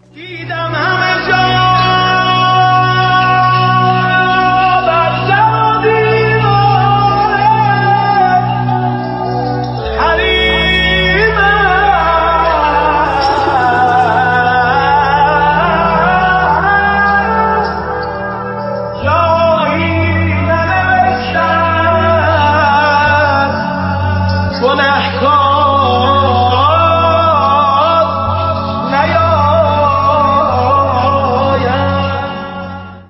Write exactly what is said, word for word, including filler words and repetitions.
دیدم همه جا بر در دیواره حریمه جایی ننوشته است گنهکار